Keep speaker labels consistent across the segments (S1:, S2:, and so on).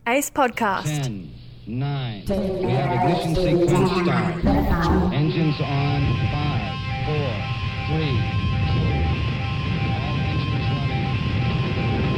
S1: Ace Podcast.
S2: 10, 9. We have ignition sequence start. Engines on. 5, 4, 3, 2. All engines running.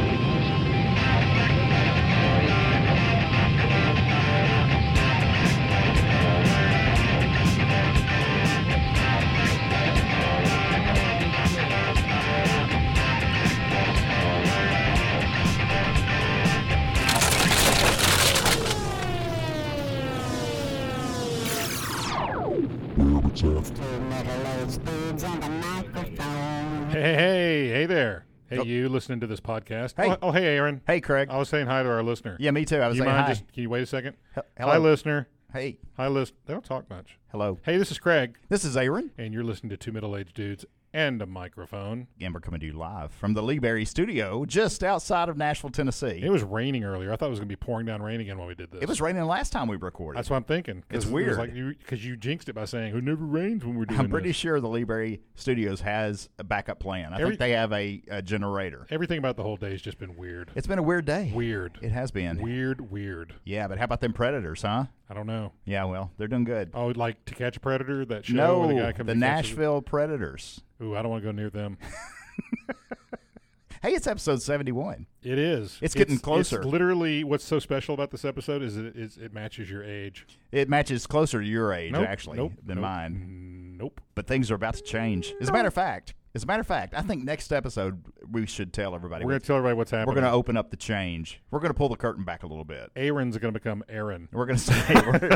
S3: Hey there. Hey, you listening to this podcast?
S4: Hey.
S3: Oh, hey, Aaron.
S4: Hey, Craig.
S3: I was saying hi to our listener.
S4: Yeah, me too. I was
S3: you
S4: saying
S3: mind
S4: hi.
S3: can you wait a second?
S4: Hello.
S3: Hi, listener.
S4: Hey.
S3: Hi, They don't talk much.
S4: Hello.
S3: Hey, this is Craig,
S4: This is Aaron,
S3: and you're listening to Two Middle-Aged Dudes and a Microphone.
S4: and we're coming to you live from the Lee Berry studio just outside of Nashville, Tennessee.
S3: It was raining earlier. I thought it was going to be pouring down rain again when we did this.
S4: It was raining last time we recorded.
S3: That's what I'm thinking.
S4: It's
S3: It was
S4: weird.
S3: like because you jinxed it by saying it never rains when we're doing
S4: I'm pretty
S3: this.
S4: sure the Lee Berry Studios has a backup plan. I
S3: Every-
S4: think they have a generator.
S3: Everything about the whole day has just been weird.
S4: It's been a weird day.
S3: Weird.
S4: It has been.
S3: Weird.
S4: Yeah, but how about them Predators, huh?
S3: I don't know.
S4: Yeah, well, they're doing good.
S3: Oh, like To Catch a Predator, that show where the guy comes
S4: the
S3: and catches
S4: Nashville Predators.
S3: it? Ooh, I don't want to go near them.
S4: Hey, it's episode 71.
S3: It is.
S4: It's getting closer.
S3: It's literally, what's so special about this episode is it matches your age.
S4: It matches closer to your age,
S3: Nope,
S4: actually,
S3: nope,
S4: than
S3: nope,
S4: mine.
S3: Nope.
S4: But things are about to change. As a matter of fact, I think next episode we should tell everybody.
S3: We're going to tell everybody what's happening.
S4: We're going to open up the change. We're going to pull the curtain back a little bit.
S3: Aaron's going to become Aaron.
S4: We're going to say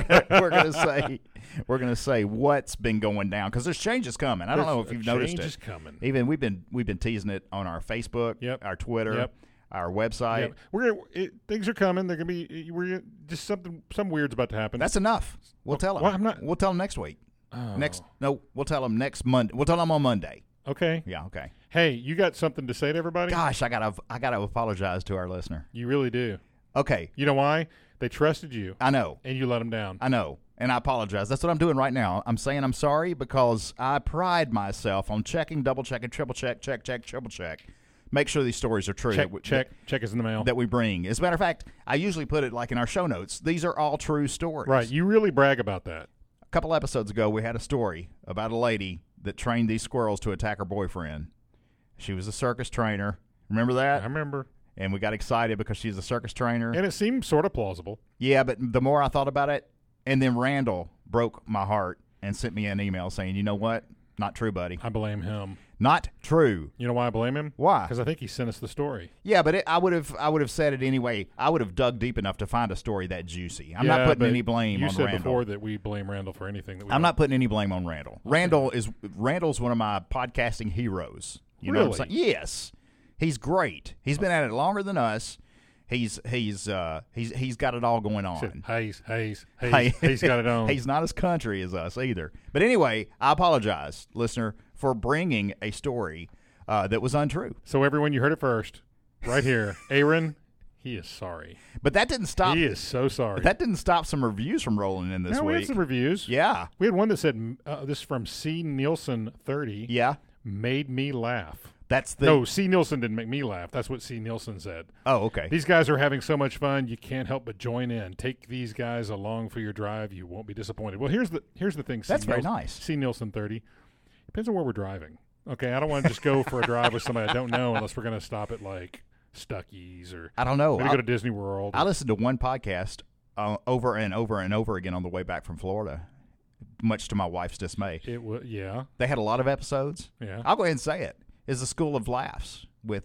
S4: we're going to say what's been going down because there's changes coming. I don't know if you've noticed
S3: Change
S4: it.
S3: is coming.
S4: Even we've been teasing it on our Facebook,
S3: Yep.
S4: our Twitter,
S3: Yep.
S4: our website.
S3: Yeah. Things are coming. They're going to be just some weird's about to happen.
S4: That's enough. We'll tell them.
S3: well, I'm not-
S4: We'll tell them next week.
S3: Oh.
S4: We'll tell them next Monday. We'll tell them on Monday.
S3: Okay.
S4: Yeah, okay.
S3: Hey, you got something to say to everybody?
S4: Gosh, I gotta apologize to our listener.
S3: You really do.
S4: Okay,
S3: You know why? They trusted you,
S4: I know,
S3: and you let them down.
S4: and I apologize. That's what I'm doing right now. I'm saying I'm sorry because I pride myself on checking, double checking, triple check, triple check. Make sure these stories are true.
S3: Check is in the mail.
S4: That we bring. As a matter of fact, I usually put it like in our show notes. These are all true stories.
S3: Right. You really brag about that.
S4: A couple episodes ago, we had a story about a lady that trained these squirrels to attack her boyfriend. She was a circus trainer. Remember
S3: I
S4: that?
S3: remember.
S4: And we got excited because she's a circus trainer.
S3: And it seemed sort of plausible.
S4: Yeah, but the more I thought about it, and then Randall broke my heart and sent me an email saying, you know what? Not true, buddy.
S3: I blame him.
S4: Not true.
S3: You know why I blame him?
S4: Why?
S3: Because I think he sent us the story.
S4: Yeah, but I would have said it anyway. I would have dug deep enough to find a story that juicy. I'm not
S3: Yeah,
S4: putting
S3: but
S4: any blame
S3: you
S4: on
S3: said
S4: Randall.
S3: before that we blame Randall for anything that we
S4: I'm
S3: don't.
S4: not putting any blame on Randall. Randall's one of my podcasting heroes. You know what I'm
S3: Really?
S4: saying? Yes. He's great. He's been at it longer than us. He's got it all going on.
S3: Hayes
S4: Hey.
S3: he's got it on.
S4: He's not as country as us either. But anyway, I apologize, listener, for bringing a story that was untrue.
S3: So everyone, you heard it first, right here. Aaron, he is sorry.
S4: But that didn't stop.
S3: He is so sorry.
S4: But that didn't stop some reviews from rolling in this
S3: we had
S4: week.
S3: some reviews.
S4: Yeah,
S3: We had one that said, this is from C. Nielsen 30.
S4: yeah.
S3: Made me laugh.
S4: That's the.
S3: No, C. Nielsen didn't make me laugh. That's what C. Nielsen said.
S4: Oh, okay.
S3: These guys are having so much fun, you can't help but join in. Take these guys along for your drive. You won't be disappointed. Well, here's the thing.
S4: That's very nice.
S3: C. Nielsen 30. Depends on where we're driving. Okay, I don't want to just go for a drive with somebody I don't know unless we're going to stop at like Stuckey's or
S4: I don't know.
S3: maybe go to Disney World.
S4: I listened to one podcast over and over and over again on the way back from Florida, much to my wife's dismay.
S3: It was yeah.
S4: They had a lot of episodes.
S3: Yeah.
S4: I'll go ahead and say it. It's the School of Laughs with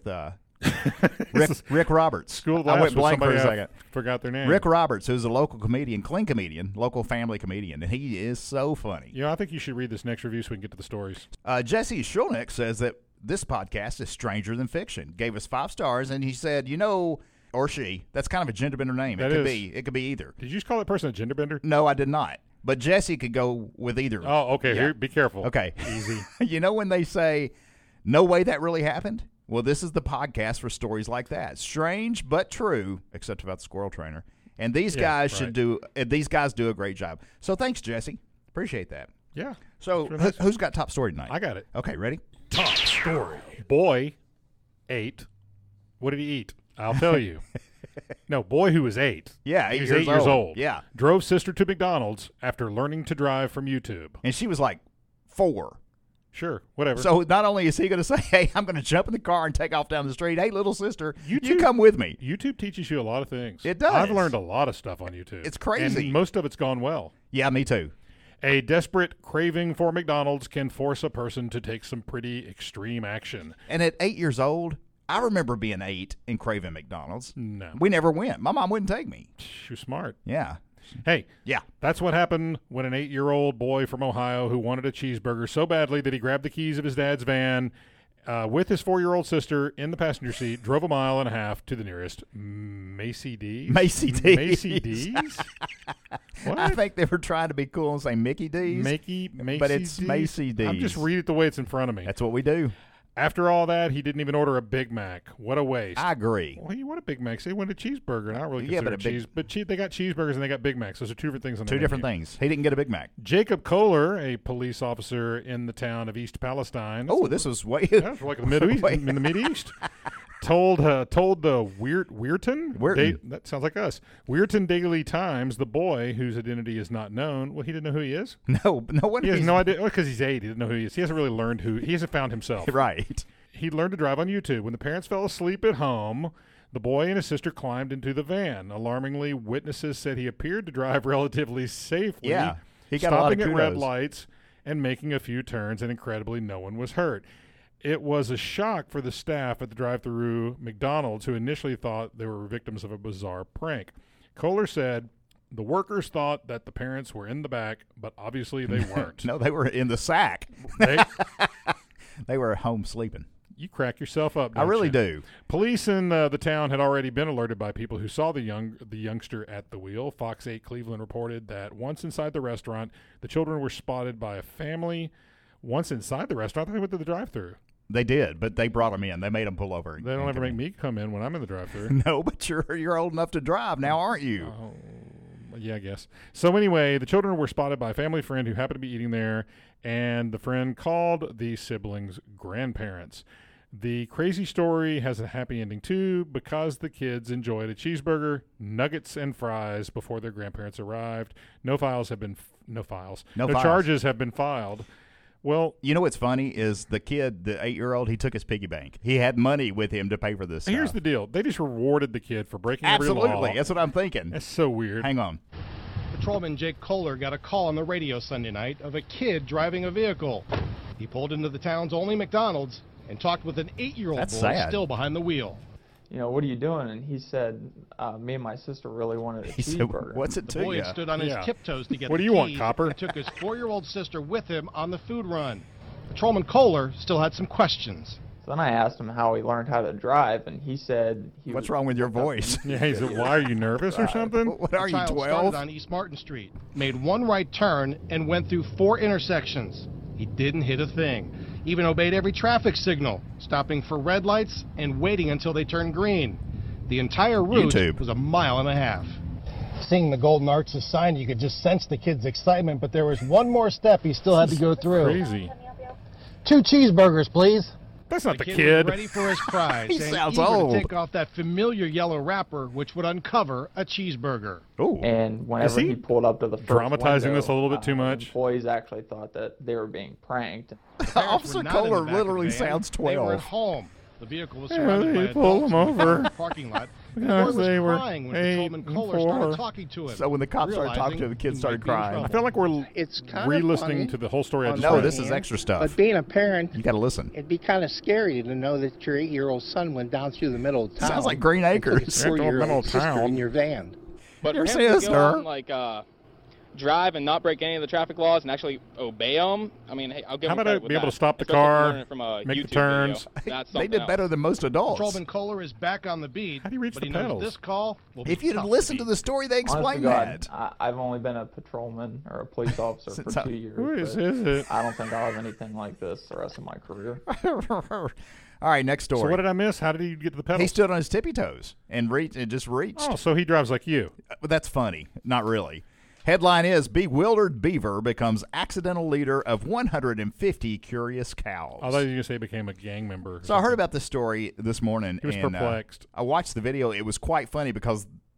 S4: Rick Roberts.
S3: School of
S4: I
S3: Laughs
S4: went
S3: with
S4: blank for a
S3: somebody I
S4: second.
S3: forgot their name.
S4: Rick Roberts, who's a local comedian, clean comedian, local family comedian, and he is so funny.
S3: Yeah, I think you should read this next review so we can get to the stories.
S4: Jesse Shulnick says that this podcast is stranger than fiction. Gave us 5 stars, and he said, or she, that's kind of a gender bender name.
S3: That
S4: It
S3: is.
S4: could be either.
S3: Did you just call that person a gender bender?
S4: No, I did not. But Jesse could go with either.
S3: Oh, okay.
S4: Yeah.
S3: Here, be careful.
S4: Okay.
S3: Easy.
S4: You know when they say, no way that really happened? Well, this is the podcast for stories like that. Strange but true, except about the squirrel trainer. And these guys these guys do a great job. So thanks, Jesse. Appreciate that.
S3: Yeah.
S4: So
S3: That's really nice.
S4: who's got top story tonight?
S3: I got it.
S4: Okay, ready?
S3: Top story. Boy ate. What did he eat? I'll tell you. No, boy who was 8.
S4: Yeah,
S3: he was
S4: 8
S3: 8 years old.
S4: Yeah.
S3: Drove sister to McDonald's after learning to drive from YouTube.
S4: And she was like 4.
S3: Sure, whatever.
S4: So not only is he going to say, hey, I'm going to jump in the car and take off down the street. Hey, little sister, you come with me.
S3: YouTube teaches you a lot of things.
S4: It does.
S3: I've learned a lot of stuff on YouTube.
S4: It's crazy.
S3: And most of it's gone well.
S4: Yeah, me too.
S3: A desperate craving for McDonald's can force a person to take some pretty extreme action.
S4: And at 8 years old, I remember being 8 and craving McDonald's.
S3: No.
S4: We never went. My mom wouldn't take me.
S3: She was smart.
S4: Yeah.
S3: Hey,
S4: yeah,
S3: that's what happened when an 8-year-old boy from Ohio who wanted a cheeseburger so badly that he grabbed the keys of his dad's van with his 4-year-old sister in the passenger seat, drove a mile and a half to the nearest Macy D's.
S4: Macy D's.
S3: Macy D's? What?
S4: I think they were trying to be cool and say Mickey D's.
S3: Macy
S4: but it's
S3: D's?
S4: Macy D's.
S3: I'm just read it the way it's in front of me.
S4: That's what we do.
S3: After all that, he didn't even order a Big Mac. What a waste.
S4: I agree.
S3: Well, he wanted a Big Mac. So he wanted a cheeseburger. And I don't really
S4: Yeah,
S3: consider
S4: but
S3: it cheese. But they got cheeseburgers and they got Big Macs. Those are two different things on the
S4: Two
S3: menu.
S4: different things. He didn't get a Big Mac.
S3: Jacob Kohler, a police officer in the town of East Palestine.
S4: Oh, this was way...
S3: That's like the Middle East, in the Mideast. Told the Weirton? That sounds like us. Weirton Daily Times, the boy whose identity is not known. Well, he didn't know who he is?
S4: No one.
S3: He has no idea. Because he's 8. He didn't know who he is. He hasn't really learned who. He hasn't found himself.
S4: Right.
S3: He learned to drive on YouTube. When the parents fell asleep at home, the boy and his sister climbed into the van. Alarmingly, witnesses said he appeared to drive relatively safely.
S4: Yeah. He got a lot of
S3: stopping at red
S4: kudos.
S3: lights and making a few turns, and incredibly, no one was hurt. It was a shock for the staff at the drive-thru McDonald's, who initially thought they were victims of a bizarre prank. Kohler said the workers thought that the parents were in the back, but obviously they weren't.
S4: No, they were in the sack. They were at home sleeping.
S3: You crack yourself up,
S4: I
S3: don't
S4: really
S3: you?
S4: do.
S3: Police in the town had already been alerted by people who saw the youngster at the wheel. Fox 8 Cleveland reported that once inside the restaurant, the children were spotted by a family. Once inside the restaurant, they went to the drive-thru.
S4: They did, but they brought them in. They made them pull over.
S3: They don't ever make me come in when I'm in the drive-thru.
S4: No, but you're old enough to drive now, aren't you?
S3: Yeah, I guess. So anyway, the children were spotted by a family friend who happened to be eating there, and the friend called the siblings' grandparents. The crazy story has a happy ending, too, because the kids enjoyed a cheeseburger, nuggets, and fries before their grandparents arrived. No charges have been filed. Well,
S4: you know what's funny is the kid, the 8-year-old, he took his piggy bank. He had money with him to pay for this stuff.
S3: Here's the deal. They just rewarded the kid for breaking every law.
S4: Absolutely. That's what I'm thinking.
S3: That's so weird.
S4: Hang on.
S1: Patrolman Jake Kohler got a call on the radio Sunday night of a kid driving a vehicle. He pulled into the town's only McDonald's and talked with an 8-year-old boy
S4: sad.
S1: still behind the wheel.
S5: You know, what are you doing? And he said, me and my sister really wanted a
S4: He
S5: cheeseburger.
S4: said, what's it
S1: The
S4: to
S1: boy
S4: you?
S1: had stood on his tiptoes to get
S3: What
S1: the
S3: do you want,
S1: key
S3: copper?
S1: and took his 4-year-old sister with him on the food run. Patrolman Kohler still had some questions.
S5: So then I asked him how he learned how to drive, and he said...
S4: What's wrong with your voice?
S3: Yeah, he said, why are you nervous or something?
S4: What are
S1: The
S4: you,
S1: child
S4: 12?
S1: started on East Martin Street, made one right turn, and went through 4 intersections. He didn't hit a thing. Even obeyed every traffic signal, stopping for red lights and waiting until they turned green. The entire route was a mile and a half. Seeing the Golden Arches sign, you could just sense the kid's excitement, but there was one more step he still had to go through.
S3: Crazy.
S1: 2 cheeseburgers, please.
S3: That's not the
S1: Was
S3: kid.
S1: ready for his prize.
S4: He
S1: and
S4: sounds
S1: eager
S4: old.
S1: to take off that familiar yellow wrapper, which would uncover a cheeseburger.
S4: Ooh.
S5: And whenever
S3: he
S5: he pulled up to the first
S3: dramatizing
S5: window,
S3: this a little bit too much?
S5: Employees actually thought that they were being pranked.
S4: Officer
S1: Were not in the
S4: Kohler
S1: back of
S4: literally
S1: the van.
S4: sounds
S1: They were
S4: 12.
S1: at home. The vehicle was
S3: Yeah,
S1: surrounded
S3: they
S1: by
S3: pulled
S1: adults
S3: him
S1: in the
S3: over.
S1: parking lot. The
S3: Because
S1: boy
S3: they
S1: was
S3: were
S1: crying when
S3: 8
S1: Patrolman
S3: and
S1: Kohler
S3: 4.
S1: started talking to him.
S4: So when the cops started talking to him, the kid
S1: realizing
S4: started
S1: he might be in
S4: crying.
S3: I
S1: trouble.
S3: feel like we're
S6: It's kind of
S3: re-listening
S6: funny
S3: to the whole story I
S6: on
S3: just
S4: No,
S6: one
S3: read.
S4: this is
S6: hand,
S4: extra stuff.
S6: But being a parent,
S4: You got to listen.
S6: it'd be kind of scary to know that your 8-year-old son went down through the middle of town.
S4: Sounds like Green
S6: and took
S4: Acres.
S6: his
S3: Yeah, middle
S6: 4-year-old
S3: of
S6: sister
S3: town.
S6: in your van.
S7: But
S4: Your
S7: for him to
S4: sister.
S7: go on, like, drive and not break any of the traffic laws and actually obey them, I mean, hey, I'll give
S3: How
S7: him
S3: about
S7: credit with
S3: be able
S7: that.
S3: to stop the
S7: Especially if you're
S3: car,
S7: learning it from a
S3: make the
S7: YouTube
S3: turns.
S7: video. That's
S4: They
S7: something
S4: did
S7: else.
S4: better than most adults.
S1: Patrolman Kohler is back on the beat.
S3: How do you reach
S1: but
S3: the
S1: he knows
S3: pedals?
S1: this call will be
S4: If you'd have
S1: tough
S4: listened to
S1: beat.
S4: the story, they
S5: Honest to
S4: explained
S5: God,
S4: that.
S5: I've only been a patrolman or a police officer
S4: Since
S5: for
S4: I-
S5: 2 years.
S3: Who is
S5: but
S3: it?
S5: I don't think I'll have anything like this the rest of my career.
S4: All right, next story.
S3: So what did I miss? How did he get to the pedal?
S4: He stood on his tippy toes and just reached.
S3: Oh, so he drives like you.
S4: But that's funny. Not really. Headline is Bewildered Beaver becomes accidental leader of 150 curious cows.
S3: I thought you were going to say he became a gang member.
S4: So I heard about this story this morning.
S3: He was
S4: and,
S3: perplexed.
S4: I watched the video. It was quite funny because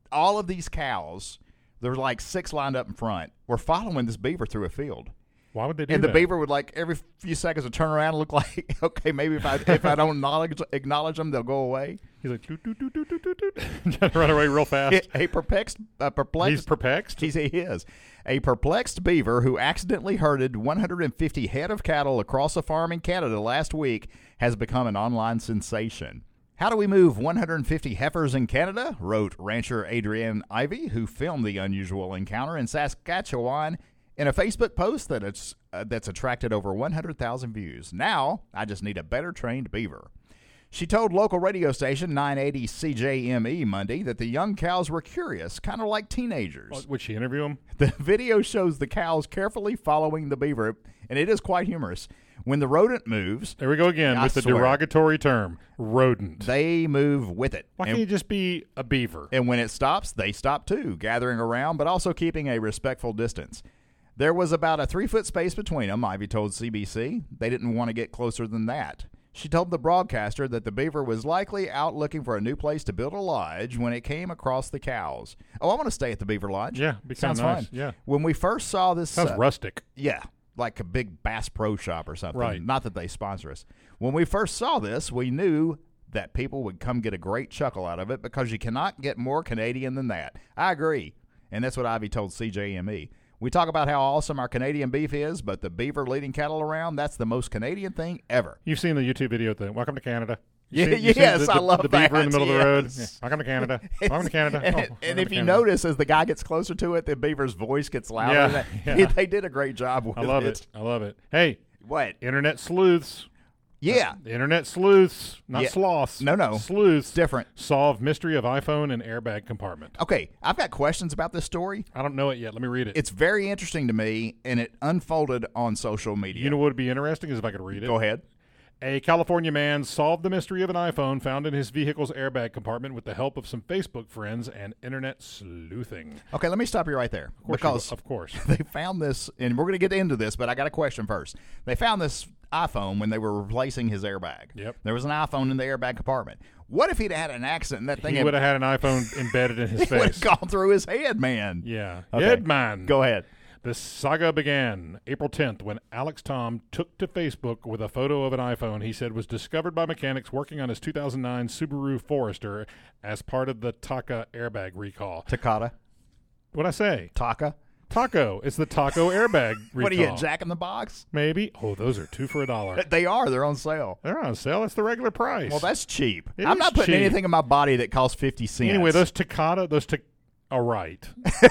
S4: all of these cows, there were like 6 lined up in front, were following this beaver through a field.
S3: Why would they do
S4: and
S3: that?
S4: And the beaver would, like, every few seconds would turn around and look like, okay, maybe if I don't acknowledge them, they'll go away.
S3: He's like, doot, doot, doot, doot, doot, doot, doot. Trying to run away real fast.
S4: He's perplexed.
S3: He's perplexed?
S4: He is. A perplexed beaver who accidentally herded 150 head of cattle across a farm in Canada last week has become an online sensation. How do we move 150 heifers in Canada? Wrote rancher Adrienne Ivy, who filmed the unusual encounter in Saskatchewan, in a Facebook post that's attracted over 100,000 views. Now, I just need a better trained beaver. She told local radio station 980 CJME Monday that the young cows were curious, kind of like teenagers.
S3: Would she interview them?
S4: The video shows the cows carefully following the beaver, and it is quite humorous. When the rodent moves...
S3: There we go again with the derogatory term, rodent.
S4: They move with it.
S3: Why can't you just be a beaver?
S4: And when it stops, they stop too, gathering around, but also keeping a respectful distance. There was about a 3-foot space between them, Ivy told CBC. They didn't want to get closer than that. She told the broadcaster that the beaver was likely out looking for a new place to build a lodge when it came across the cows. Oh, I want to stay at the beaver lodge.
S3: Yeah,
S4: sounds
S3: nice.
S4: fun.
S3: Yeah.
S4: When we first saw this...
S3: Sounds rustic.
S4: Yeah, like a big Bass Pro Shop or something.
S3: Right.
S4: Not that they sponsor us. When we first saw this, we knew that people would come get a great chuckle out of it because you cannot get more Canadian than that. I agree. And that's what Ivy told CJME. We talk about how awesome our Canadian beef is, but the beaver leading cattle around, that's the most Canadian thing ever.
S3: You've seen the YouTube video thing. Welcome to Canada.
S4: Yes, I love
S3: the
S4: that.
S3: beaver in the middle of the road. Yeah. Welcome to Canada. Welcome to Canada.
S4: And if you notice, as the guy gets closer to it, the beaver's voice gets louder.
S3: Yeah.
S4: They did a great job with it.
S3: I love it. I love it. Hey.
S4: What?
S3: Internet sleuths.
S4: Yeah.
S3: Internet sleuths, not sloths.
S4: No.
S3: Sleuths.
S4: It's different.
S3: Solve mystery of iPhone and airbag compartment.
S4: Okay, I've got questions about this story.
S3: I don't know it yet. Let me read it.
S4: It's very interesting to me, and it unfolded on social media.
S3: You know what would be interesting is if I could read it.
S4: Go ahead.
S3: A California man solved the mystery of an iPhone found in his vehicle's airbag compartment with the help of some Facebook friends and internet sleuthing.
S4: Okay, let me stop you right there.
S3: Of course.
S4: They found this, and we're going to get into this, but I got a question first. They found this iPhone when they were replacing his airbag.
S3: Yep.
S4: There was an iPhone in the airbag compartment. What if he'd had an accident and that thing...
S3: He would have had an iPhone embedded in his face.
S4: It would have gone through his head, man.
S3: Yeah.
S4: Okay.
S3: Head man.
S4: Go ahead.
S3: The saga began April 10th when Alex Tom took to Facebook with a photo of an iPhone he said was discovered by mechanics working on his 2009 Subaru Forester as part of the Taka airbag recall.
S4: Takata.
S3: What'd I say?
S4: Taka.
S3: Taco. It's the Taco airbag recall.
S4: What are you, Jack in the Box?
S3: Maybe. Oh, those are 2 for $1.
S4: They are. They're on sale.
S3: They're on sale. That's the regular price.
S4: Well, that's cheap.
S3: It
S4: I'm
S3: is
S4: not putting
S3: cheap.
S4: anything in my body that costs 50 cents.
S3: Anyway, those Takata, all right.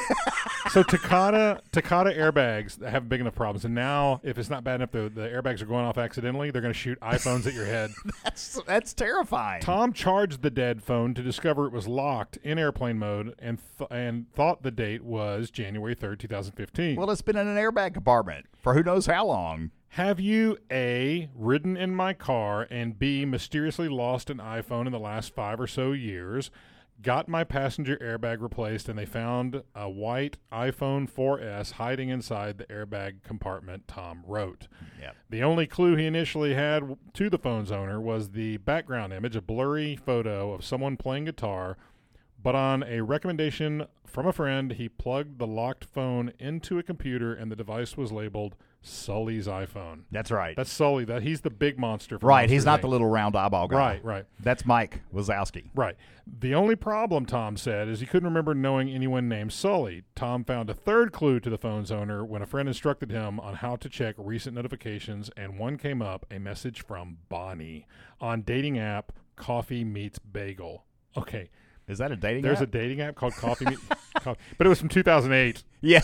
S3: So Takata airbags have big enough problems, and now if it's not bad enough, the airbags are going off accidentally. They're going to shoot iPhones at your head.
S4: That's terrifying.
S3: Tom charged the dead phone to discover it was locked in airplane mode, and thought the date was January 3rd, 2015.
S4: Well, it's been in an airbag compartment for who knows how long.
S3: Have you A, ridden in my car, and B, mysteriously lost an iPhone in the last 5 or so years? Got my passenger airbag replaced, and they found a white iPhone 4S hiding inside the airbag compartment, Tom wrote.
S4: Yep.
S3: The only clue he initially had to the phone's owner was the background image, a blurry photo of someone playing guitar, but on a recommendation from a friend, he plugged the locked phone into a computer, and the device was labeled Sully's iPhone.
S4: That's right.
S3: That's Sully. He's the big monster.
S4: Right. He's not
S3: Inc.
S4: the little round eyeball guy.
S3: Right.
S4: That's Mike Wazowski.
S3: Right. The only problem, Tom said, is he couldn't remember knowing anyone named Sully. Tom found a third clue to the phone's owner when a friend instructed him on how to check recent notifications, and one came up, a message from Bonnie on dating app Coffee Meets Bagel. Okay.
S4: Is that a dating
S3: There's
S4: app?
S3: a dating app called Coffee Meets Coffee, but it was from 2008.
S4: Yeah.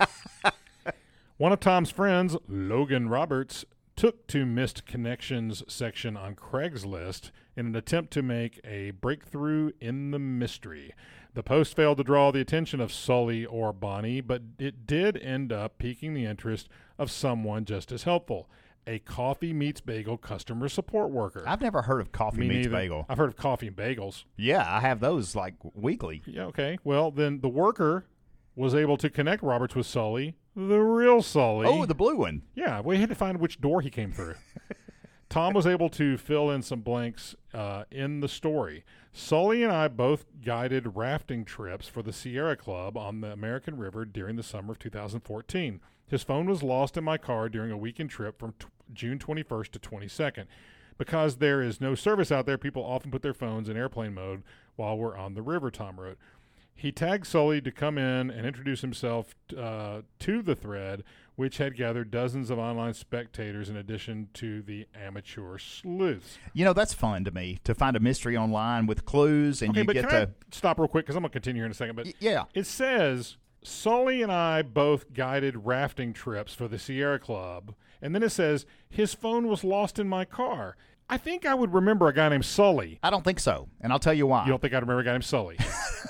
S3: One of Tom's friends, Logan Roberts, took to Missed Connections section on Craigslist in an attempt to make a breakthrough in the mystery. The post failed to draw the attention of Sully or Bonnie, but it did end up piquing the interest of someone just as helpful, a Coffee Meets Bagel customer support worker.
S4: I've never heard of Coffee
S3: Me
S4: Meets
S3: neither.
S4: Bagel.
S3: I've heard of coffee and bagels.
S4: Yeah, I have those like weekly.
S3: Yeah, okay. Well, then the worker was able to connect Roberts with Sully, the real Sully.
S4: Oh, the blue one.
S3: Yeah, we had to find which door he came through. Tom was able to fill in some blanks in the story. Sully and I both guided rafting trips for the Sierra Club on the American River during the summer of 2014. His phone was lost in my car during a weekend trip from June 21st to 22nd. Because there is no service out there, people often put their phones in airplane mode while we're on the river, Tom wrote. He tagged Sully to come in and introduce himself to the thread, which had gathered dozens of online spectators in addition to the amateur sleuths.
S4: You know, that's fun to me, to find a mystery online with clues, and
S3: okay,
S4: you
S3: but
S4: get
S3: can
S4: to...
S3: I stop real quick, because I'm going to continue here in a second. But
S4: yeah.
S3: It says, Sully and I both guided rafting trips for the Sierra Club, and then it says, his phone was lost in my car. I think I would remember a guy named Sully.
S4: I don't think so, and I'll tell you why.
S3: You don't think I'd remember a guy named Sully?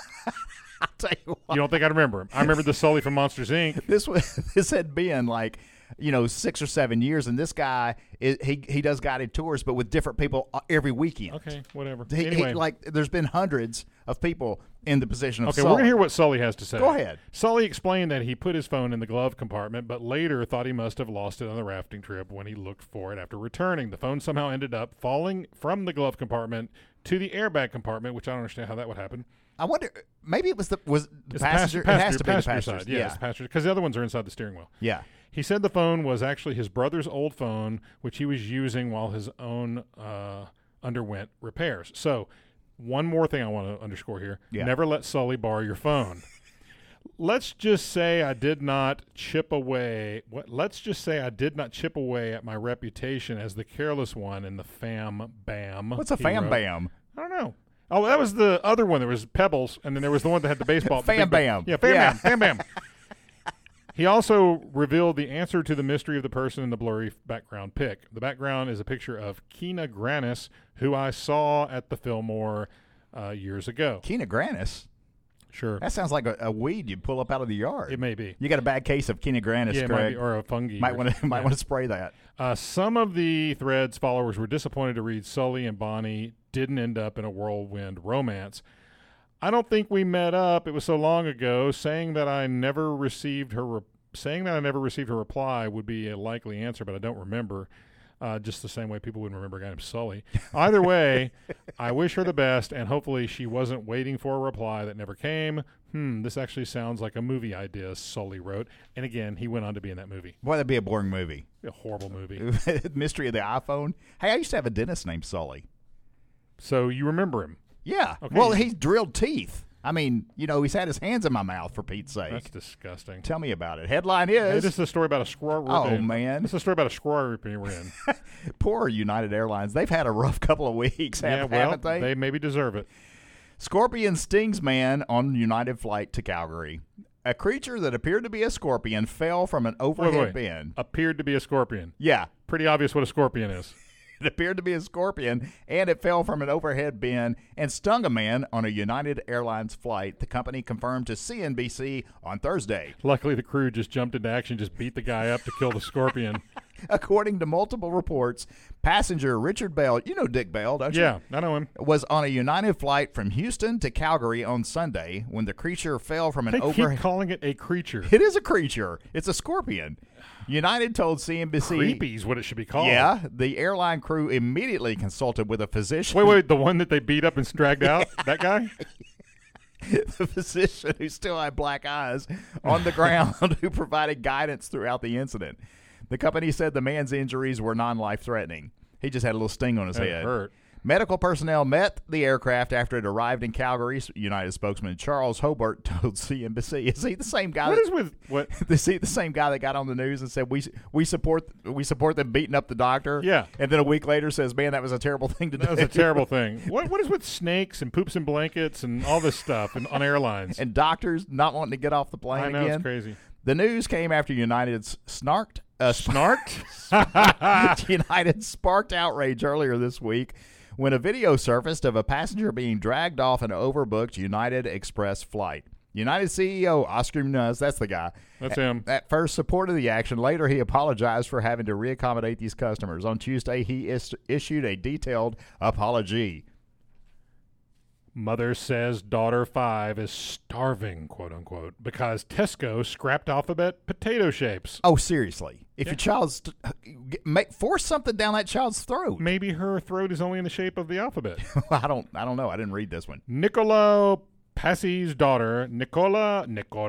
S4: I'll tell you why.
S3: You don't think I'd remember him? I remember the Sully from Monsters, Inc.
S4: This had been like, 6 or 7 years, and this guy he does guided tours, but with different people every weekend.
S3: Okay, whatever.
S4: Anyway, there's been hundreds of people in the position of
S3: Okay,
S4: Sully.
S3: we're gonna hear what Sully has to say.
S4: Go ahead.
S3: Sully explained that he put his phone in the glove compartment, but later thought he must have lost it on the rafting trip when he looked for it after returning. The phone somehow ended up falling from the glove compartment to the airbag compartment, which I don't understand how that would happen.
S4: I wonder, maybe it was the passenger.
S3: It
S4: has to be the
S3: passenger
S4: passenger
S3: side. Yeah, it's the passenger, because the other ones are inside the steering wheel.
S4: Yeah.
S3: He said the phone was actually his brother's old phone, which he was using while his own underwent repairs. So, one more thing I want to underscore here.
S4: Yeah.
S3: Never let Sully borrow your phone. Let's just say I did not chip away. Let's just say I did not chip away at my reputation as the careless one in the Fam Bam.
S4: What's a Fam Bam?
S3: I don't know. Oh, that was the other one. There was Pebbles, and then there was the one that had the baseball.
S4: Fam Bam.
S3: Yeah, Fam Bam. He also revealed the answer to the mystery of the person in the blurry background pic. The background is a picture of Keena Grannis, who I saw at the Fillmore years ago.
S4: Keena Grannis?
S3: Sure.
S4: That sounds like a weed you pull up out of the yard.
S3: It may be.
S4: You got a bad case of Keena Grannis,
S3: yeah,
S4: Craig.
S3: or a fungi.
S4: Might want to spray that.
S3: Some of the thread's followers were disappointed to read Sully and Bonnie didn't end up in a whirlwind romance. I don't think we met up. It was so long ago. Saying that I never received her reply would be a likely answer, but I don't remember. Just the same way people wouldn't remember a guy named Sully. Either way, I wish her the best, and hopefully she wasn't waiting for a reply that never came. This actually sounds like a movie idea, Sully wrote. And again, he went on to be in that movie.
S4: Boy, that'd be a boring movie.
S3: A horrible movie.
S4: Mystery of the iPhone. Hey, I used to have a dentist named Sully.
S3: So you remember him?
S4: Yeah.
S3: Okay.
S4: Well, he drilled teeth. I mean, he's had his hands in my mouth, for Pete's sake.
S3: That's disgusting.
S4: Tell me about it. Headline is...
S3: Hey, this is a story about a squirrel.
S4: Oh, man.
S3: This is a story about a squirrel we were in.
S4: Poor United Airlines. They've had a rough couple of weeks, haven't they?
S3: They maybe deserve it.
S4: Scorpion stings man on United flight to Calgary. A creature that appeared to be a scorpion fell from an overhead bin.
S3: Appeared to be a scorpion.
S4: Yeah.
S3: Pretty obvious what a scorpion is.
S4: It appeared to be a scorpion, and it fell from an overhead bin and stung a man on a United Airlines flight, the company confirmed to CNBC on Thursday.
S3: Luckily, the crew just jumped into action, just beat the guy up to kill the scorpion.
S4: According to multiple reports, passenger Richard Bell, you know Dick Bell, don't you?
S3: Yeah, I know him.
S4: Was on a United flight from Houston to Calgary on Sunday when the creature fell from an overhead...
S3: keep calling it a creature.
S4: It is a creature. It's a scorpion. United told CNBC...
S3: Creepy is what it should be called.
S4: Yeah. The airline crew immediately consulted with a physician.
S3: Wait, the one that they beat up and dragged out? That guy?
S4: The physician who still had black eyes on the ground who provided guidance throughout the incident. The company said the man's injuries were non-life-threatening. He just had a little sting on his head.
S3: Hurt.
S4: Medical personnel met the aircraft after it arrived in Calgary. United spokesman Charles Hobart told CNBC, "Is he the same guy? Is he the same guy that got on the news and said we support them beating up the doctor?
S3: Yeah,
S4: and then a week later says, man, that was a terrible thing to do.
S3: That was a terrible thing. What is with snakes and poops and blankets and all this stuff on airlines
S4: and doctors not wanting to get off the plane?
S3: I know,
S4: again?
S3: It's crazy.
S4: The news came after United's snarked. United sparked outrage earlier this week when a video surfaced of a passenger being dragged off an overbooked United Express flight. United CEO Oscar Munoz, that's the guy.
S3: That's him.
S4: At first supported the action. Later, he apologized for having to reaccommodate these customers. On Tuesday, he issued a detailed apology.
S3: Mother says daughter 5 is starving, quote unquote, because Tesco scrapped alphabet potato shapes.
S4: Oh, seriously. If your child's force something down that child's throat.
S3: Maybe her throat is only in the shape of the alphabet.
S4: I don't know. I didn't read this one.
S3: Nicola Passey's daughter, Nicola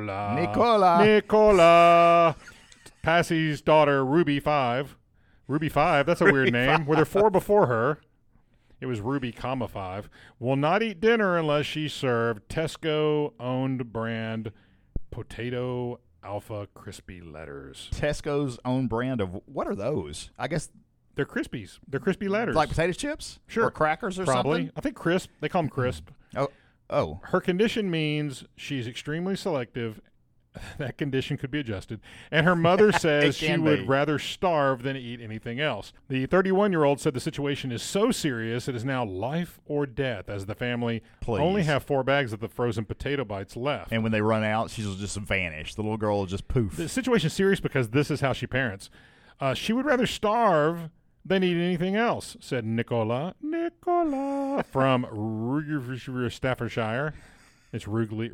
S3: Passey's daughter, Ruby 5. Ruby 5, that's a weird name. Were there 4 before her? It was Ruby, 5. Will not eat dinner unless she's served Tesco-owned brand Potato Alpha Crispy letters.
S4: Tesco's own brand of, what are those? I guess
S3: they're Crispies. They're crispy letters.
S4: Like potato chips?
S3: Sure.
S4: Or crackers or
S3: Probably.
S4: something?
S3: I think crisp. They call them crisp.
S4: Oh.
S3: Her condition means she's extremely selective. That condition could be adjusted. And her mother says she would rather starve than eat anything else. The 31-year-old said the situation is so serious it is now life or death, as the family only have 4 bags of the frozen potato bites left.
S4: And when they run out, she'll just vanish. The little girl will just poof.
S3: The situation is serious because this is how she parents. She would rather starve than eat anything else, said Nicola from Staffordshire. It's Rugelly,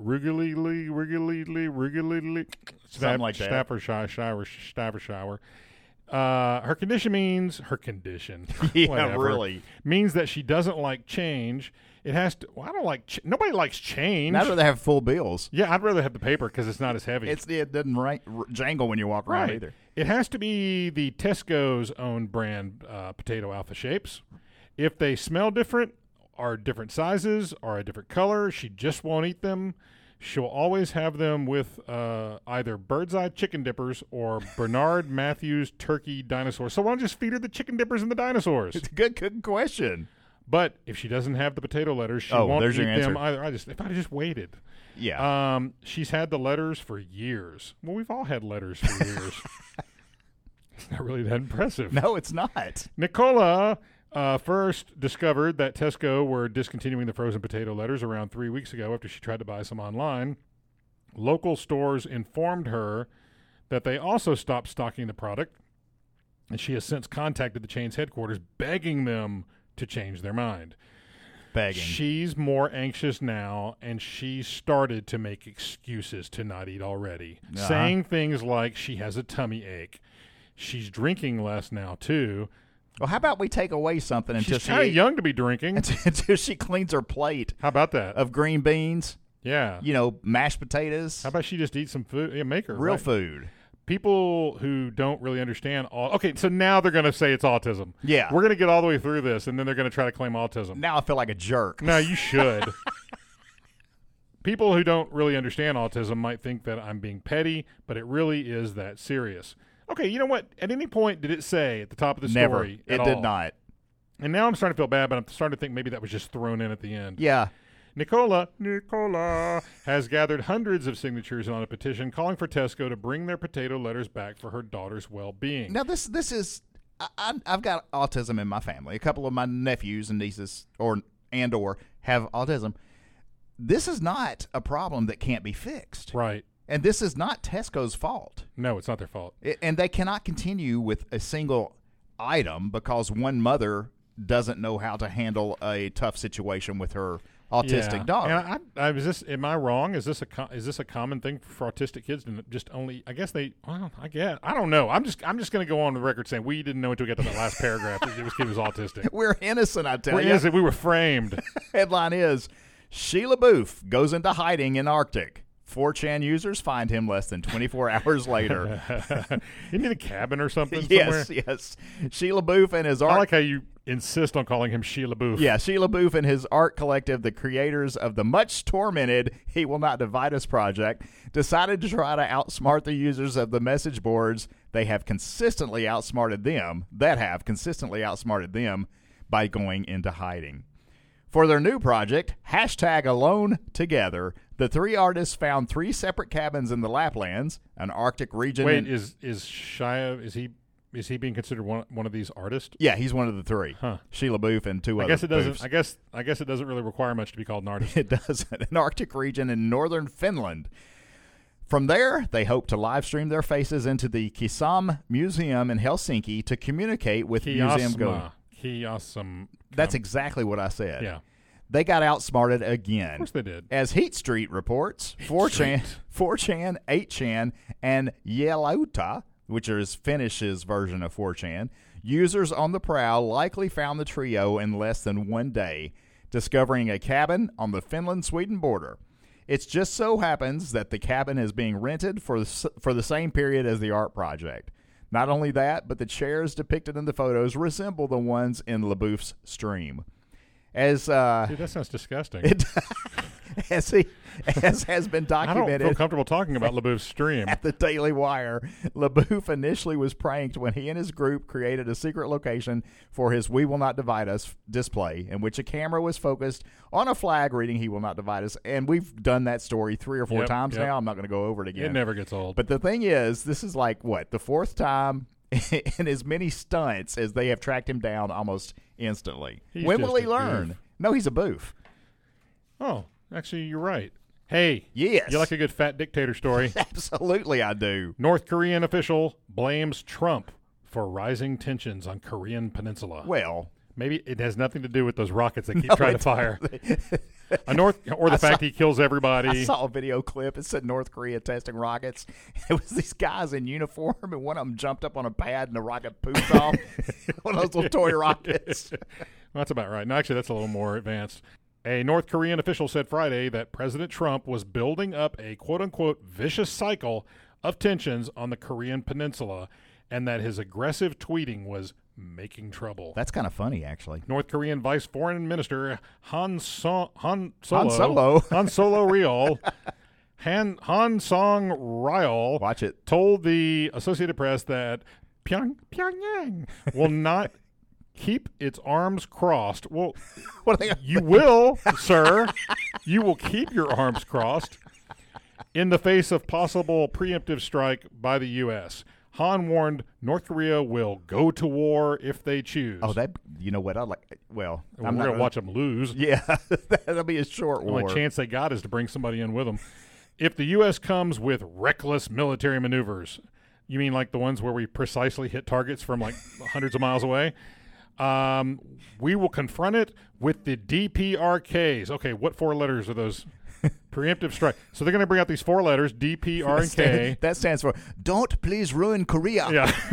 S4: something like that.
S3: Staffordshire. Her condition means
S4: really
S3: means that she doesn't like change. It has to. Well, I don't like. Nobody likes change.
S4: I'd rather have full bills.
S3: Yeah, I'd rather have the paper because it's not as heavy.
S4: It doesn't jangle when you walk around either.
S3: It has to be the Tesco's own brand potato alpha shapes. If they smell different, are different sizes, or a different color, she just won't eat them. She'll always have them with either Bird's Eye chicken dippers or Bernard Matthews turkey dinosaurs. So why don't you just feed her the chicken dippers and the dinosaurs?
S4: It's a good question.
S3: But if she doesn't have the potato letters, she won't eat them either. If I just waited.
S4: Yeah.
S3: She's had the letters for years. Well, we've all had letters for years. It's not really that impressive.
S4: No, it's not.
S3: Nicola first discovered that Tesco were discontinuing the frozen potato letters around 3 weeks ago after she tried to buy some online. Local stores informed her that they also stopped stocking the product, and she has since contacted the chain's headquarters begging them to change their mind.
S4: Begging.
S3: She's more anxious now, and she started to make excuses to not eat already, saying things like she has a tummy ache. She's drinking less now, too.
S4: Well, how about we take away something until
S3: she's kind of young to be drinking.
S4: Until she cleans her plate.
S3: How about that?
S4: Of green beans.
S3: Yeah.
S4: Mashed potatoes.
S3: How about she just eat some food? Yeah, make her.
S4: Real food.
S3: People who don't really understand okay, so now they're going to say it's autism.
S4: Yeah.
S3: We're going to get all the way through this, and then they're going to try to claim autism.
S4: Now I feel like a jerk.
S3: No, you should. People who don't really understand autism might think that I'm being petty, but it really is that serious. Okay, you know what? At any point did it say at the top of the story
S4: Never. It did not.
S3: And now I'm starting to feel bad, but I'm starting to think maybe that was just thrown in at the end.
S4: Yeah.
S3: Nicola has gathered hundreds of signatures on a petition calling for Tesco to bring their potato letters back for her daughter's well-being.
S4: Now, this is I've got autism in my family. A couple of my nephews and nieces or have autism. This is not a problem that can't be fixed.
S3: Right.
S4: And this is not Tesco's fault.
S3: No, it's not their fault.
S4: And they cannot continue with a single item because one mother doesn't know how to handle a tough situation with her autistic daughter.
S3: And am I wrong? Is this a common thing for autistic kids to just only? I guess I don't know. I'm just going to go on the record saying we didn't know until we got to that last paragraph that this kid was autistic.
S4: We're innocent, I tell you.
S3: We're innocent. We were framed.
S4: Headline is Sheila Booth goes into hiding in Arctic. 4chan users find him less than 24 hours later.
S3: Isn't he in a cabin or something?
S4: Yes,
S3: somewhere?
S4: yes. Sheila Booth and his art.
S3: I like how you insist on calling him Sheila Booth.
S4: Yeah, Sheila Booth and his art collective, the creators of the much tormented He Will Not Divide Us project, decided to try to outsmart the users of the message boards that have consistently outsmarted them by going into hiding. For their new project, #AloneTogether, the 3 artists found 3 separate cabins in the Laplands, an Arctic region.
S3: Wait, is Shia, is he being considered one of these artists?
S4: Yeah, he's one of the 3.
S3: Huh.
S4: Sheila Booth and 2
S3: I
S4: other
S3: guess it doesn't.
S4: Booths.
S3: I guess it doesn't really require much to be called an artist.
S4: It doesn't. An Arctic region in northern Finland. From there, they hope to live stream their faces into the Kisam Museum in Helsinki to communicate with museum goers.
S3: Kiasam.
S4: That's exactly what I said.
S3: Yeah.
S4: they got outsmarted again.
S3: Of course they did.
S4: As Heat Street reports, 4chan, 8chan, and Yellowta, which is Finish's version of 4chan, users on the prowl likely found the trio in less than 1 day, discovering a cabin on the Finland-Sweden border. It just so happens that the cabin is being rented for the same period as the art project. Not only that, but the chairs depicted in the photos resemble the ones in LaBouf's stream.
S3: Dude, that sounds disgusting.
S4: As has been documented.
S3: I don't feel comfortable talking about LaBouf's stream.
S4: At the Daily Wire, LaBouf initially was pranked when he and his group created a secret location for his We Will Not Divide Us display, in which a camera was focused on a flag reading He Will Not Divide Us. And we've done that story 3 or 4 times now. I'm not going to go over it again.
S3: It never gets old.
S4: But the thing is, this is like, the 4th time in as many stunts as they have tracked him down almost instantly. When will he learn?
S3: Goof.
S4: No, he's a boof.
S3: Oh, actually, you're right. Hey,
S4: yes.
S3: You like a good fat dictator story?
S4: Absolutely, I do.
S3: North Korean official blames Trump for rising tensions on Korean peninsula.
S4: Well,
S3: maybe it has nothing to do with those rockets they keep trying to fire. The fact he kills everybody.
S4: I saw a video clip. It said North Korea testing rockets. It was these guys in uniform, and one of them jumped up on a pad, and the rocket pooped off. One of those little toy rockets.
S3: Well, that's about right. No, actually, that's a little more advanced. A North Korean official said Friday that President Trump was building up a quote-unquote vicious cycle of tensions on the Korean peninsula and that his aggressive tweeting was making trouble.
S4: That's kind of funny, actually.
S3: North Korean Vice Foreign Minister Han Solo Ryol
S4: Watch it.
S3: told the Associated Press that Pyongyang will not keep its arms crossed. Well, you will, sir. You will keep your arms crossed in the face of possible preemptive strike by the U.S. Han warned North Korea will go to war if they choose.
S4: Oh, you know what? I'm
S3: going to watch them lose.
S4: Yeah, that'll be a short war.
S3: The only chance they got is to bring somebody in with them. If the U.S. comes with reckless military maneuvers, you mean like the ones where we precisely hit targets from like hundreds of miles away? We will confront it with the DPRKs. Okay, what 4 letters are those? Preemptive strike. So they're going to bring out these 4 letters, D, P, R, and K.
S4: That stands for Don't Please Ruin Korea.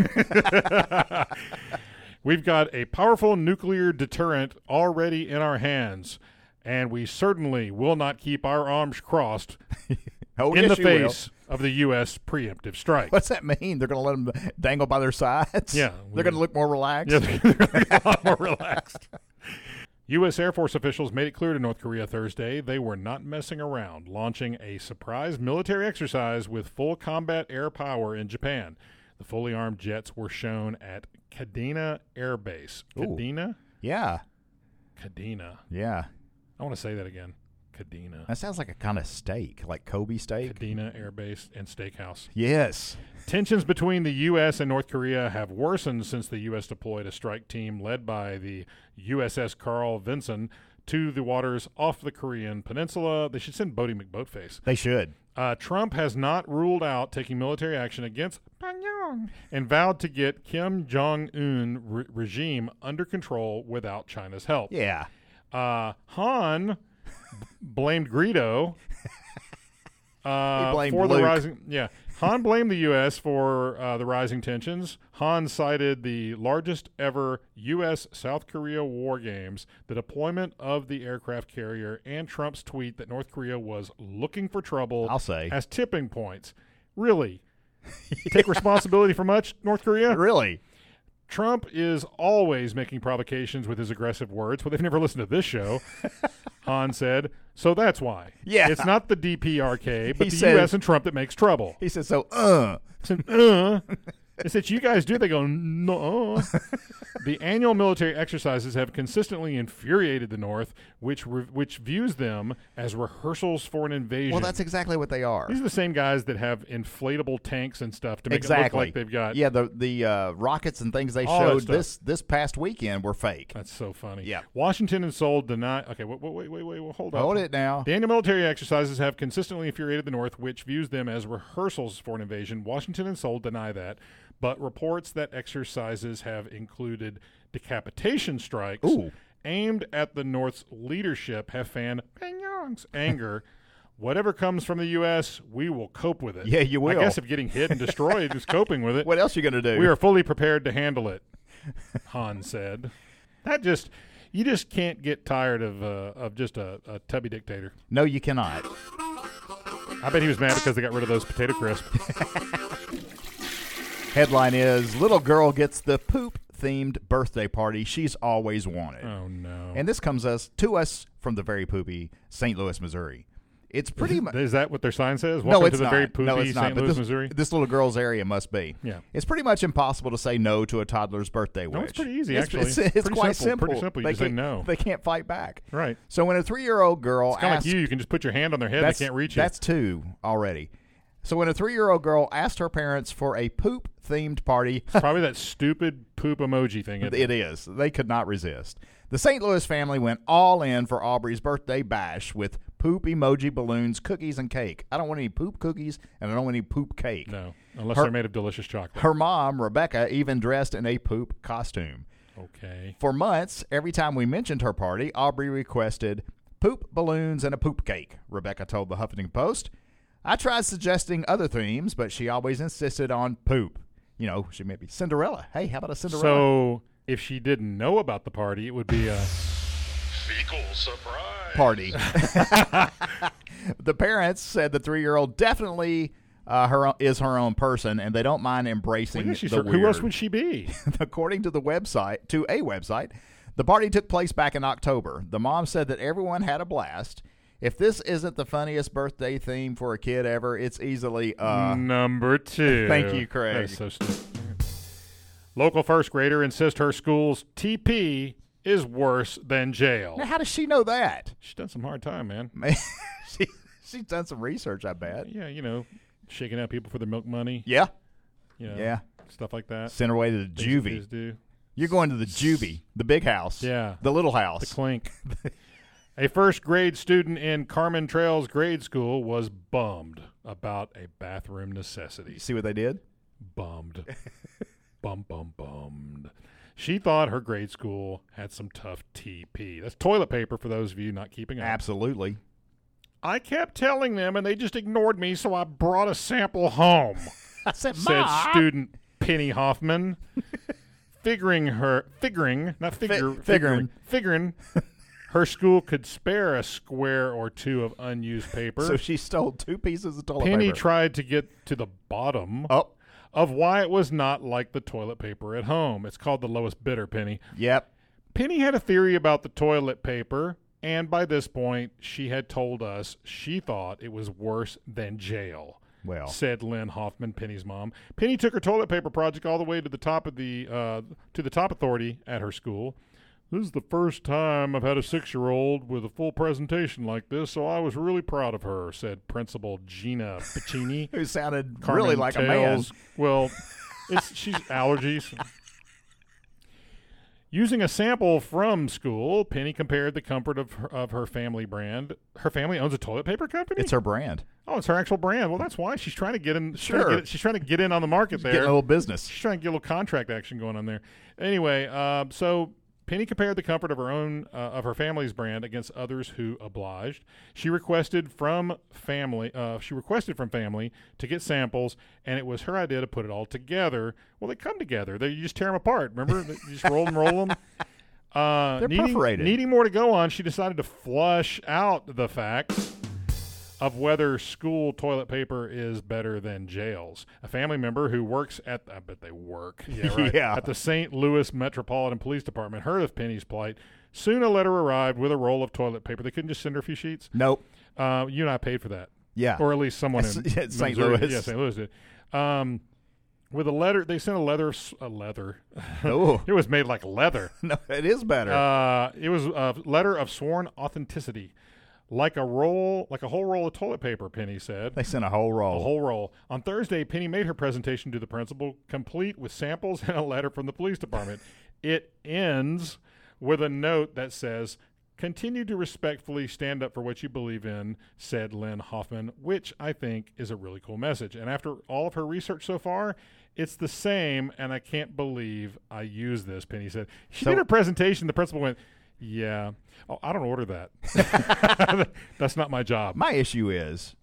S3: Yeah. We've got a powerful nuclear deterrent already in our hands, and we certainly will not keep our arms crossed in the face of the U.S. preemptive strike.
S4: What's that mean? They're going to let them dangle by their sides?
S3: Yeah.
S4: They're going to look more relaxed?
S3: Yeah, they're going to be a lot more relaxed. U.S. Air Force officials made it clear to North Korea Thursday they were not messing around, launching a surprise military exercise with full combat air power in Japan. The fully armed jets were shown at Kadena Air Base. Kadena?
S4: Yeah.
S3: Kadena.
S4: Yeah.
S3: I want to say that again. Kadena.
S4: That sounds like a kind of steak, like Kobe steak.
S3: Kadena Air Base and Steakhouse.
S4: Yes.
S3: Tensions between the U.S. and North Korea have worsened since the U.S. deployed a strike team led by the USS Carl Vinson to the waters off the Korean peninsula. They should send Bodie McBoatface.
S4: They should.
S3: Trump has not ruled out taking military action against Pyongyang and vowed to get Kim Jong-un regime under control without China's help.
S4: Yeah.
S3: Han blamed Greedo
S4: he blamed
S3: for
S4: Luke.
S3: the rising. Yeah, Han blamed the U.S. for the rising tensions. Han cited the largest ever U.S.-South Korea war games, the deployment of the aircraft carrier, and Trump's tweet that North Korea was looking for trouble.
S4: I'll say
S3: as tipping points. Really, take responsibility for much, North Korea?
S4: Really?
S3: Trump is always making provocations with his aggressive words. Well, they've never listened to this show, Han said. So that's why.
S4: Yeah.
S3: It's not the DPRK, but the U.S. and Trump that makes trouble.
S4: He said,
S3: They said, you guys do? They go, no. The annual military exercises have consistently infuriated the North, which views them as rehearsals for an invasion.
S4: Well, that's exactly what they are.
S3: These are the same guys that have inflatable tanks and stuff to make it look like they've got.
S4: Yeah, the rockets and things they showed this past weekend were fake.
S3: That's so funny.
S4: Yeah.
S3: Washington and Seoul deny. Okay, wait, hold on.
S4: Hold it now.
S3: The annual military exercises have consistently infuriated the North, which views them as rehearsals for an invasion. Washington and Seoul deny that, but reports that exercises have included decapitation strikes aimed at the North's leadership have fanned Pyongyang's anger. Whatever comes from the U.S., we will cope with it.
S4: Yeah, you will.
S3: I guess if getting hit and destroyed is coping with it.
S4: What else are you going to do?
S3: We are fully prepared to handle it, Han said. You just can't get tired of just a tubby dictator.
S4: No, you cannot.
S3: I bet he was mad because they got rid of those potato crisps.
S4: Headline is, little girl gets the poop-themed birthday party she's always wanted.
S3: Oh, no.
S4: And this comes to us from the very poopy St. Louis, Missouri. It's pretty much...
S3: Is that what their sign says?
S4: No,
S3: Welcome
S4: it's
S3: to the
S4: not.
S3: very poopy
S4: No, it's not.
S3: St.
S4: But
S3: Louis, Missouri?
S4: This little girl's area must be.
S3: Yeah.
S4: It's pretty much impossible to say no to a toddler's birthday wish.
S3: No, it's pretty easy, actually.
S4: It's
S3: Pretty
S4: quite simple.
S3: Pretty simple. You just say no.
S4: They can't fight back.
S3: Right.
S4: So when a 3-year-old girl
S3: It's kind of
S4: asked...
S3: like you can just put your hand on their head and they can't reach you.
S4: That's 2 already. So when a 3-year-old girl asked her parents for a poop-themed party...
S3: It's probably that stupid poop emoji thing.
S4: It is. They could not resist. The St. Louis family went all in for Aubrey's birthday bash with poop emoji balloons, cookies, and cake. I don't want any poop cookies, and I don't want any poop cake.
S3: No, unless they're made of delicious chocolate.
S4: Her mom, Rebecca, even dressed in a poop costume.
S3: Okay.
S4: For months, every time we mentioned her party, Aubrey requested poop balloons and a poop cake, Rebecca told the Huffington Post. I tried suggesting other themes, but she always insisted on poop. You know, she may be Cinderella. Hey, how about a Cinderella?
S3: So if she didn't know about the party, it would be a fecal surprise
S4: party. The parents said the 3-year-old definitely is her own person, and they don't mind embracing the weird.
S3: Who else would she be?
S4: According to a website, the party took place back in October. The mom said that everyone had a blast. If this isn't the funniest birthday theme for a kid ever, it's easily
S3: number 2.
S4: Thank you, Craig.
S3: That's so stupid. Local first grader insists her school's TP is worse than jail.
S4: Now, how does she know that?
S3: She's done some hard time, man.
S4: She's done some research, I bet.
S3: Yeah, shaking out people for their milk money.
S4: Yeah.
S3: Yeah. Stuff like that.
S4: Send her away to the juvie.
S3: Do.
S4: You're going to the juvie, the big house.
S3: Yeah.
S4: The little house.
S3: The clink. A first grade student in Carmen Trails grade school was bummed about a bathroom necessity.
S4: See what they did?
S3: Bummed. Bummed. She thought her grade school had some tough TP. That's toilet paper for those of you not keeping up.
S4: Absolutely.
S3: I kept telling them, and they just ignored me, so I brought a sample home,
S4: said
S3: student Penny Hoffman, figuring her school could spare a square or two of unused paper.
S4: So she stole 2 pieces of toilet
S3: Penny
S4: paper.
S3: tried to get to the bottom of why it was not like the toilet paper at home. It's called the lowest bidder, Penny.
S4: Yep.
S3: Penny had a theory about the toilet paper, and by this point, she had told us she thought it was worse than jail.
S4: Well,
S3: said Lynn Hoffman, Penny's mom. Penny took her toilet paper project all the way to the top of the top authority at her school. This is the first time I've had a 6-year-old with a full presentation like this, so I was really proud of her, said Principal Gina Piccini.
S4: Who sounded
S3: Carmen
S4: really like
S3: Tales.
S4: a man.
S3: Well, she's allergies. Using a sample from school, Penny compared the comfort of her family brand. Her family owns a toilet paper company?
S4: It's her brand.
S3: Oh, it's her actual brand. Well, that's why she's trying to get in.
S4: Sure.
S3: She's trying to get in on the market there.
S4: Getting a little business.
S3: She's trying to get a little contract action going on there. Anyway, so Penny compared the comfort of her own of her family's brand against others who obliged. She requested from family. To get samples, and it was her idea to put it all together. Well, they come together. You just tear them apart. Remember, you just roll them.
S4: They're perforated.
S3: Needing more to go on, she decided to flush out the facts of whether school toilet paper is better than jails. A family member who works at I bet they work. Yeah, right.
S4: Yeah.
S3: At the St. Louis Metropolitan Police Department heard of Penny's plight. Soon a letter arrived with a roll of toilet paper. They couldn't just send her a few sheets.
S4: Nope.
S3: You and I paid for that.
S4: Yeah.
S3: Or at least someone in
S4: St.
S3: Missouri.
S4: Louis.
S3: Yeah, St. Louis did. With a letter, they sent a leather.
S4: Oh.
S3: It was made like leather.
S4: No, it is better.
S3: It was a letter of sworn authenticity. Like a whole roll of toilet paper, Penny said.
S4: They sent a whole roll.
S3: A whole roll. On Thursday, Penny made her presentation to the principal, complete with samples and a letter from the police department. It ends with a note that says, "Continue to respectfully stand up for what you believe in," said Lynn Hoffman, which I think is a really cool message. And after all of her research so far, it's the same, and I can't believe I used this, Penny said. She did her presentation. The principal went, Yeah. Oh, I don't order that. That's not my job.
S4: My issue is,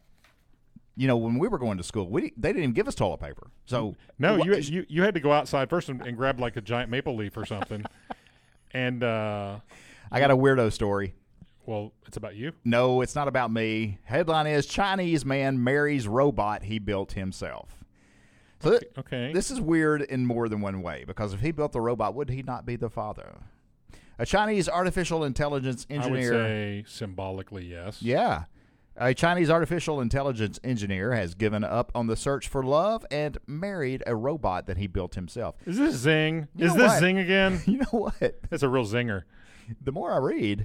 S4: when we were going to school, they didn't even give us toilet paper. So
S3: no, you had to go outside first and grab like a giant maple leaf or something. And
S4: I got a weirdo story.
S3: Well, it's about you.
S4: No, it's not about me. Headline is Chinese man marries robot he built himself. So
S3: okay.
S4: This is weird in more than one way, because if he built the robot, would he not be the father? A Chinese artificial intelligence engineer.
S3: I would say symbolically, yes.
S4: Yeah. A Chinese artificial intelligence engineer has given up on the search for love and married a robot that he built himself.
S3: Is this Zing? Is this Zing again?
S4: You know what?
S3: That's a real zinger.
S4: The more I read,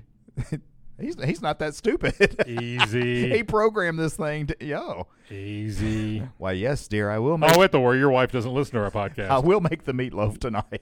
S4: he's not that stupid.
S3: Easy.
S4: He programmed this thing
S3: Easy.
S4: Why, yes, dear, I will make...
S3: Oh, don't worry. Your wife doesn't listen to our podcast.
S4: I will make the meatloaf tonight.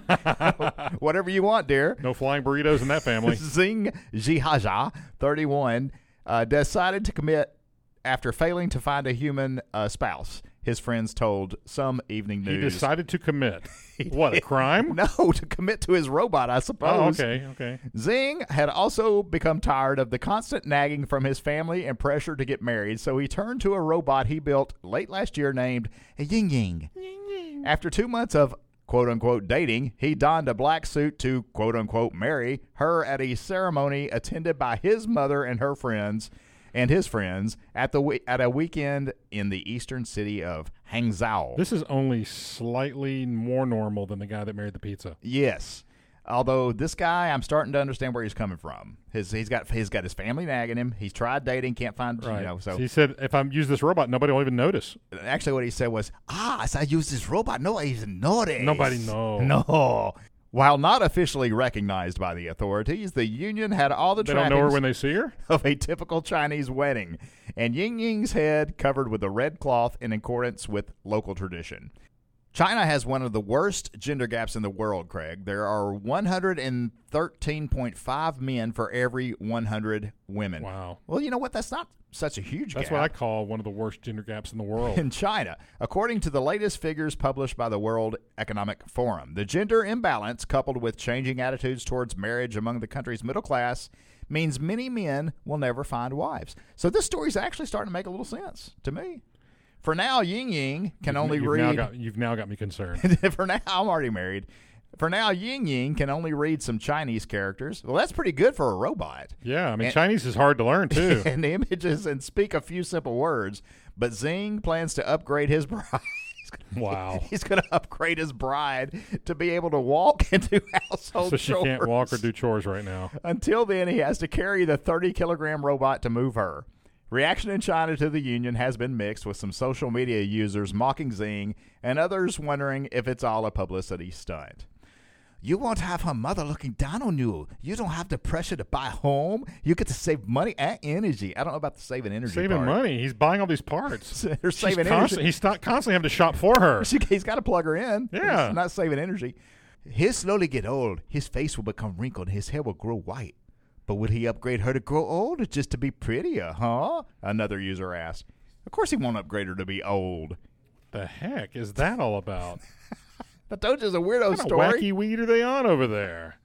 S4: Whatever you want, dear.
S3: No flying burritos in that family.
S4: Zing Jihaja, 31, decided to commit after failing to find a human spouse. His friends told Some Evening News.
S3: He decided to commit. What, a crime?
S4: No, to commit to his robot, I suppose.
S3: Oh, okay.
S4: Zing had also become tired of the constant nagging from his family and pressure to get married, so he turned to a robot he built late last year named Ying Ying. After 2 months of quote-unquote dating, he donned a black suit to quote-unquote marry her at a ceremony attended by his mother and her friends and his friends at a weekend in the eastern city of Hangzhou.
S3: This is only slightly more normal than the guy that married the pizza.
S4: Yes. Although this guy, I'm starting to understand where he's coming from. He's got his family nagging him. He's tried dating, can't find,
S3: right.
S4: So
S3: he said, if I use this robot, nobody will even notice.
S4: Actually, what he said was, as I use this robot, nobody even notice.
S3: Nobody knows.
S4: No. While not officially recognized by the authorities, the union had all the trappings
S3: don't know her when they see her?
S4: Of a typical Chinese wedding, and Ying Ying's head covered with a red cloth in accordance with local tradition. China has one of the worst gender gaps in the world, Craig. There are 113.5 men for every 100 women.
S3: Wow.
S4: Well, you know what? That's not such a huge gap.
S3: That's what I call one of the worst gender gaps in the world.
S4: In China, according to the latest figures published by the World Economic Forum, the gender imbalance, coupled with changing attitudes towards marriage among the country's middle class, means many men will never find wives. So this story's actually starting to make a little sense to me. For now, Ying Ying can only read...
S3: You've now got me concerned.
S4: For now, I'm already married. For now, Ying Ying can only read some Chinese characters. Well, that's pretty good for a robot.
S3: Yeah, I mean, Chinese is hard to learn, too.
S4: And images and speak a few simple words. But Zing plans to upgrade his bride.
S3: Wow.
S4: He's going to upgrade his bride to be able to walk and do household chores.
S3: So she can't walk or do chores right now.
S4: Until then, he has to carry the 30-kilogram robot to move her. Reaction in China to the union has been mixed, with some social media users mocking Zing and others wondering if it's all a publicity stunt. You won't have her mother looking down on you. You don't have the pressure to buy a home. You get to save money and energy. I don't know about the saving energy
S3: Saving
S4: part.
S3: money? He's buying all these parts.
S4: They're saving energy.
S3: He's constantly having to shop for her.
S4: He's got to plug her in.
S3: Yeah.
S4: He's not saving energy. He'll slowly get old. His face will become wrinkled and his hair will grow white. But would he upgrade her to grow old or just to be prettier, huh? Another user asked. Of course he won't upgrade her to be old.
S3: The heck is that all about?
S4: I told you it's a weirdo
S3: what
S4: story.
S3: What wacky weed are they on over there?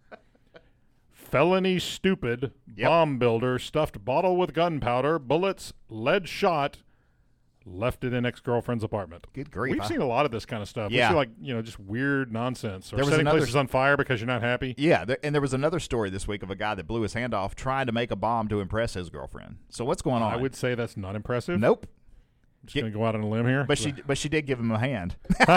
S3: Felony stupid.
S4: Yep.
S3: Bomb builder stuffed bottle with gunpowder, bullets, lead shot, left it in ex-girlfriend's apartment.
S4: Good grief.
S3: We've seen a lot of this kind of stuff.
S4: Yeah.
S3: We see just weird nonsense. Or
S4: There was
S3: setting
S4: another
S3: places on fire because you're not happy.
S4: Yeah, and there was another story this week of a guy that blew his hand off trying to make a bomb to impress his girlfriend. So what's going on?
S3: I would say that's not impressive.
S4: Nope.
S3: I'm just going to go out on a limb here.
S4: But she did give him a hand.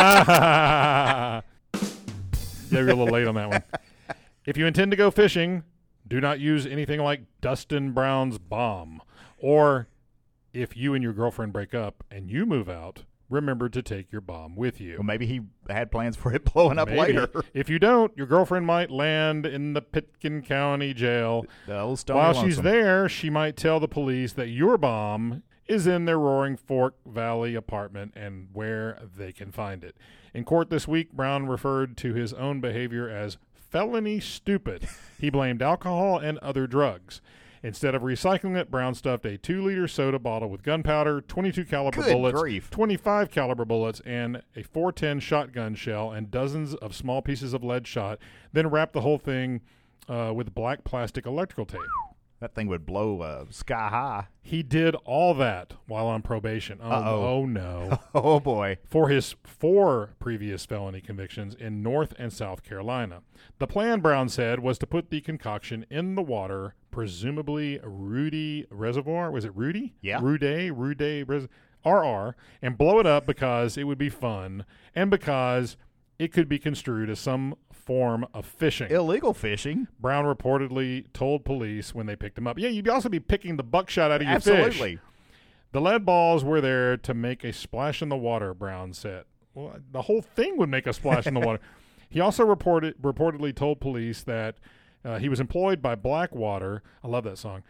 S3: Yeah, you're a little late on that one. If you intend to go fishing, do not use anything like Dustin Brown's bomb. Or if you and your girlfriend break up and you move out, remember to take your bomb with you.
S4: Well, maybe he had plans for it blowing up later.
S3: If you don't, your girlfriend might land in the Pitkin County jail.
S4: The old Stony
S3: While
S4: Lonesome.
S3: she's there, she might tell the police that your bomb is in their Roaring Fork Valley apartment and where they can find it. In court this week, Brown referred to his own behavior as felony stupid. He blamed alcohol and other drugs. Instead of recycling it, Brown stuffed a 2-liter soda bottle with gunpowder, 22 caliber
S4: Good
S3: bullets,
S4: grief.
S3: 25 caliber bullets, and a 410 shotgun shell, and dozens of small pieces of lead shot. Then wrapped the whole thing with black plastic electrical tape.
S4: That thing would blow sky high.
S3: He did all that while on probation. Oh no.
S4: Oh, boy.
S3: For his 4 previous felony convictions in North and South Carolina. The plan, Brown said, was to put the concoction in the water, presumably Rudy Reservoir. Was it Rudy?
S4: Yeah.
S3: Rudy RR, and blow it up because it would be fun and because it could be construed as some form of fishing.
S4: Illegal fishing.
S3: Brown reportedly told police when they picked him up. Yeah, you'd also be picking the buckshot out of your fish.
S4: Absolutely.
S3: The lead balls were there to make a splash in the water, Brown said. Well, the whole thing would make a splash in the water. He also reportedly told police that he was employed by Blackwater. I love that song.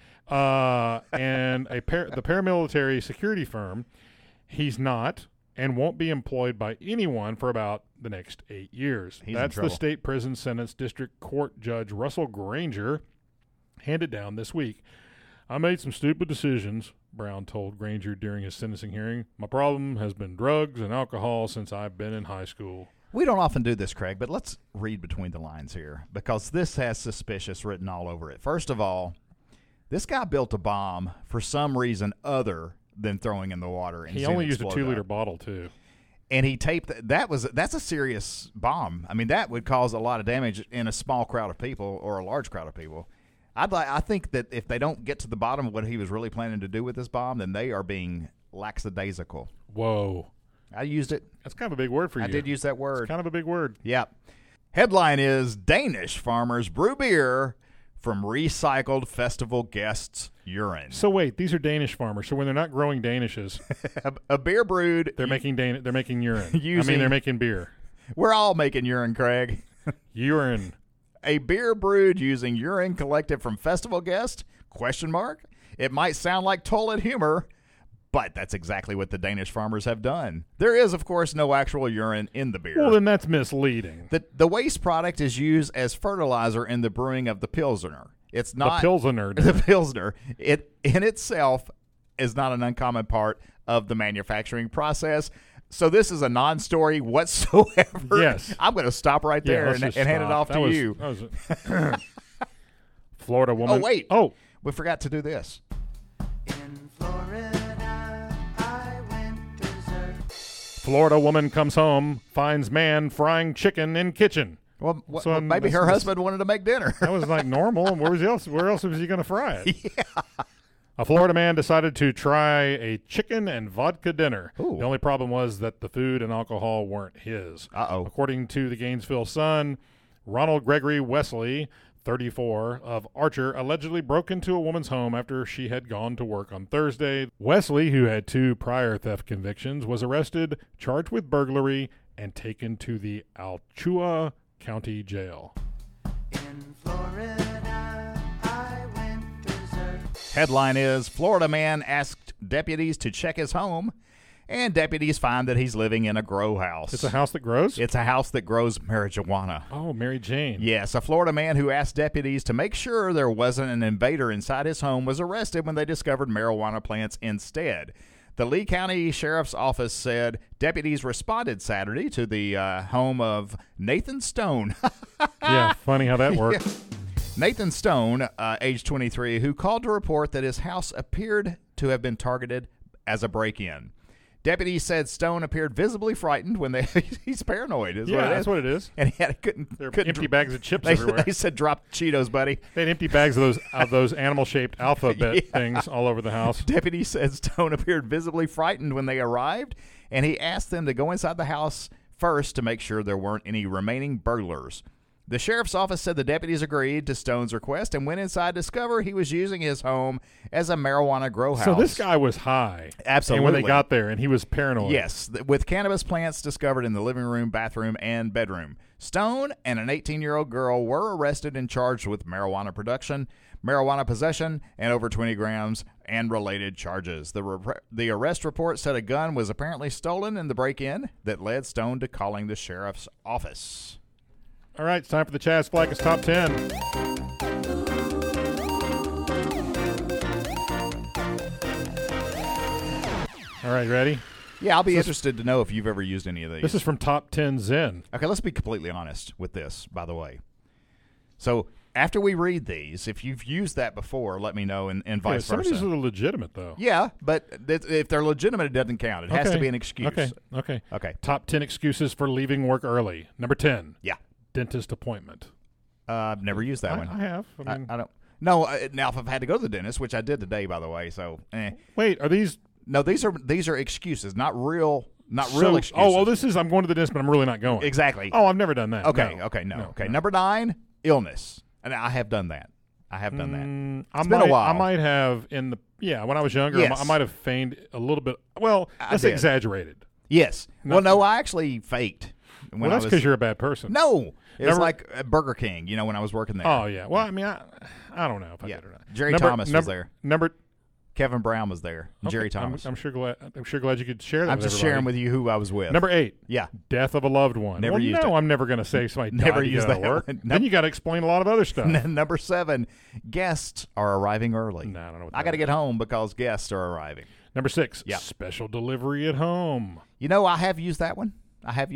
S3: And the paramilitary security firm. He's not and won't be employed by anyone for about the next 8 years. That's the state prison sentence District Court Judge Russell Granger handed down this week. I made some stupid decisions, Brown told Granger during his sentencing hearing. My problem has been drugs and alcohol since I've been in high school.
S4: We don't often do this, Craig, but let's read between the lines here because this has suspicious written all over it. First of all, this guy built a bomb for some reason other than throwing in the water. And
S3: he only used a 2-liter bottle, too.
S4: And he taped that's a serious bomb. I mean, that would cause a lot of damage in a small crowd of people or a large crowd of people. I think that if they don't get to the bottom of what he was really planning to do with this bomb, then they are being lackadaisical.
S3: Whoa.
S4: I used it.
S3: That's kind of a big word for you.
S4: I did use that word.
S3: It's kind of a big word.
S4: Yep. Headline is Danish farmers brew beer from recycled festival guests' urine.
S3: So wait, these are Danish farmers. So when they're not growing Danishes,
S4: a beer brewed,
S3: they're making urine.
S4: Using,
S3: they're making beer.
S4: We're all making urine, Craig.
S3: Urine.
S4: A beer brewed using urine collected from festival guests? ? It might sound like toilet humor, but that's exactly what the Danish farmers have done. There is, of course, no actual urine in the beer.
S3: Well, then that's misleading.
S4: The waste product is used as fertilizer in the brewing of the Pilsner. It's not
S3: the Pilsner.
S4: The Pilsner. It in itself is not an uncommon part of the manufacturing process. So this is a non-story whatsoever.
S3: Yes.
S4: I'm going to stop right there and hand it off to you.
S3: Florida woman.
S4: Oh, wait.
S3: Oh.
S4: We forgot to do this.
S8: In Florida, I went berserk.
S3: Florida woman comes home, finds man frying chicken in kitchen.
S4: Well, maybe her husband wanted to make dinner.
S3: That was like normal. Where else was he going to fry it?
S4: Yeah.
S3: A Florida man decided to try a chicken and vodka dinner.
S4: Ooh.
S3: The only problem was that the food and alcohol weren't his.
S4: Uh-oh.
S3: According to the Gainesville Sun, Ronald Gregory Wesley, 34, of Archer, allegedly broke into a woman's home after she had gone to work on Thursday. Wesley, who had 2 prior theft convictions, was arrested, charged with burglary, and taken to the Alachua County Jail.
S8: In Florida, I went berserk.
S4: Headline is Florida man asked deputies to check his home, and deputies find that he's living in a grow house.
S3: It's a house that grows?
S4: It's a house that grows marijuana.
S3: Oh, Mary Jane.
S4: Yes, a Florida man who asked deputies to make sure there wasn't an invader inside his home was arrested when they discovered marijuana plants instead. The Lee County Sheriff's Office said deputies responded Saturday to the home of Nathan Stone.
S3: Yeah, funny how that worked.
S4: Yeah. Nathan Stone, age 23, who called to report that his house appeared to have been targeted as a break-in. Deputies said Stone appered visibly frightened when he's paranoid.
S3: That's what it is.
S4: And he
S3: There are empty bags of chips
S4: they,
S3: everywhere.
S4: They said, "Drop Cheetos, buddy."
S3: They had empty bags of those animal-shaped alphabet things all over the house.
S4: Deputies said Stone appeared visibly frightened when they arrived, and he asked them to go inside the house first to make sure there weren't any remaining burglars. The sheriff's office said the deputies agreed to Stone's request and went inside to discover he was using his home as a marijuana grow house.
S3: So this guy was high.
S4: Absolutely.
S3: And when they got there, and he was paranoid.
S4: Yes, with cannabis plants discovered in the living room, bathroom, and bedroom. Stone and an 18-year-old girl were arrested and charged with marijuana production, marijuana possession, and over 20 grams and related charges. The arrest report said a gun was apparently stolen in the break-in that led Stone to calling the sheriff's office.
S3: All right, it's time for the Chaz Flaccus Top 10. All right, ready?
S4: Yeah, I'll be interested to know if you've ever used any of these.
S3: This is from Top 10 Zen.
S4: Okay, let's be completely honest with this, by the way. So after we read these, if you've used that before, let me know, and vice
S3: some
S4: versa.
S3: of these are legitimate, though.
S4: Yeah, but if they're legitimate, it doesn't count. It has to be an excuse.
S3: Okay.
S4: Top
S3: 10 excuses for leaving work early. Number 10.
S4: Yeah.
S3: Dentist appointment.
S4: I've never used that one.
S3: I have. I mean,
S4: I don't. No, now if I've had to go to the dentist, which I did today, by the way, so.
S3: Wait, are these?
S4: No, these are excuses, not real excuses.
S3: Oh, this is I'm going to the dentist, but I'm really not going.
S4: Exactly.
S3: Oh, I've never done that.
S4: Okay,
S3: No.
S4: okay, no.
S3: No.
S4: Number 9, illness, and I have done that. It's been a while.
S3: I might have when I was younger.
S4: Yes.
S3: I might have feigned a little bit. Well, that's
S4: did.
S3: exaggerated.
S4: Yes. Well, no, I actually faked.
S3: Well, that's because you're a bad person.
S4: No, it's like at Burger King. When I was working there.
S3: Oh yeah. Well, I mean, I don't know if I did or not.
S4: Jerry Thomas was there.
S3: Kevin
S4: Brown was there. Jerry Thomas.
S3: I'm sure glad you could share that.
S4: I'm
S3: with
S4: just
S3: everybody.
S4: sharing with you who I was with.
S3: Number 8.
S4: Yeah.
S3: Death of a loved one.
S4: Never used it.
S3: I'm never going to say somebody
S4: Never
S3: died to
S4: used
S3: get out of
S4: that
S3: work.
S4: one.
S3: Then you got to explain a lot of other stuff.
S4: Number 7, guests are arriving early.
S3: No, I don't know what
S4: I got to get home because guests are arriving.
S3: Number 6.
S4: Yeah.
S3: Special delivery at home.
S4: I have used that one. I have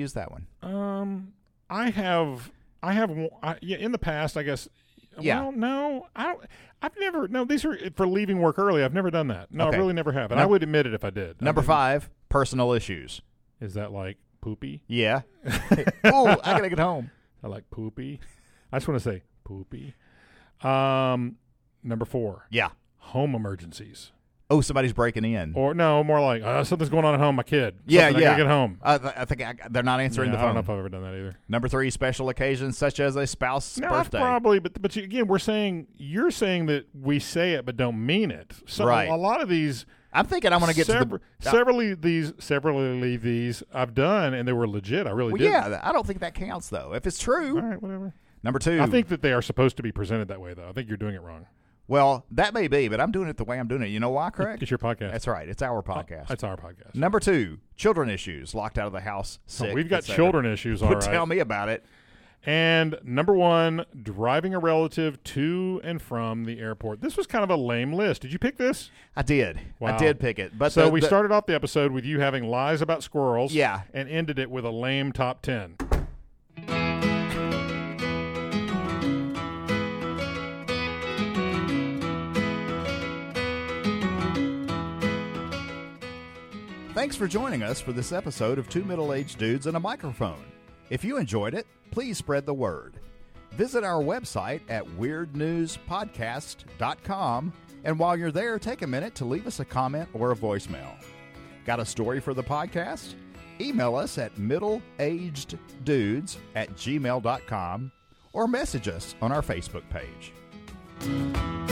S3: in the past, I guess.
S4: Yeah.
S3: Well, no, I don't. I've never. No, these are for leaving work early. I've never done that. No,
S4: Okay.
S3: I really never have. And I would admit it if I did.
S4: Number 5, personal issues.
S3: Is that like poopy?
S4: Yeah. Oh, I got to get home.
S3: I like poopy. I just want to say poopy. Number 4.
S4: Yeah.
S3: Home emergencies.
S4: Oh, somebody's breaking in.
S3: Or no, more like something's going on at home. My kid.
S4: Yeah.
S3: I gotta get home.
S4: I think they're not answering the phone.
S3: I don't know if I've ever done that either.
S4: Number 3, special occasions such as a spouse's birthday.
S3: Probably, but again, you're saying that we say it but don't mean it. So
S4: Right.
S3: A lot of these.
S4: I'm thinking I'm going to get to
S3: several of these I've done and they were legit. I really did.
S4: Yeah, I don't think that counts though. If it's true.
S3: All right, whatever.
S4: Number 2.
S3: I think that they are supposed to be presented that way though. I think you're doing it wrong.
S4: Well, that may be, but I'm doing it the way I'm doing it. You know why, Craig?
S3: It's your podcast.
S4: That's right. It's our podcast.
S3: It's our podcast.
S4: Number 2, children issues, locked out of the house, sick.
S3: We've got children issues, all right.
S4: Tell me about it.
S3: And number 1, driving a relative to and from the airport. This was kind of a lame list. Did you pick this?
S4: I did.
S3: Wow.
S4: I did pick it. But
S3: so we started off the episode with you having lies about squirrels.
S4: Yeah.
S3: And ended it with a lame top 10.
S4: Thanks for joining us for this episode of Two Middle-Aged Dudes and a Microphone. If you enjoyed it, please spread the word. Visit our website at weirdnewspodcast.com, and while you're there, take a minute to leave us a comment or a voicemail. Got a story for the podcast? Email us at middleageddudes@gmail.com or message us on our Facebook page.